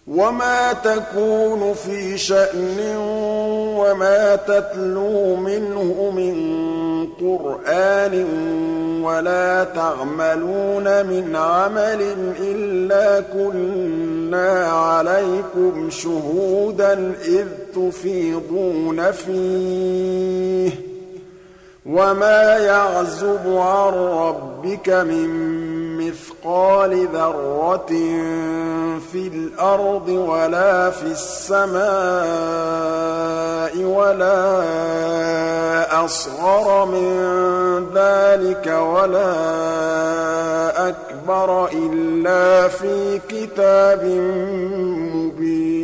وَمَا تَكُونُ فِي شَأْنٍ وَمَا تَتْلُو مِنْهُ مِنْ قُرْآنٍ وَلَا تَعْمَلُونَ مِنْ عَمَلٍ إِلَّا كُنَّا عَلَيْكُمْ شُهُودًا إِذْ تُفِيضُونَ فِيهِ ۚ وَمَا يَعْزُبُ عَن رَّبِّكَ مِن مِّثْقَالِ ذَرَّةٍ فِي الْأَرْضِ وَلَا فِي السَّمَاءِ وَلَا أَصْغَرَ مِن ذَٰلِكَ وَلَا أَكْبَرَ إِلَّا فِي كِتَابٍ مُّبِينٍ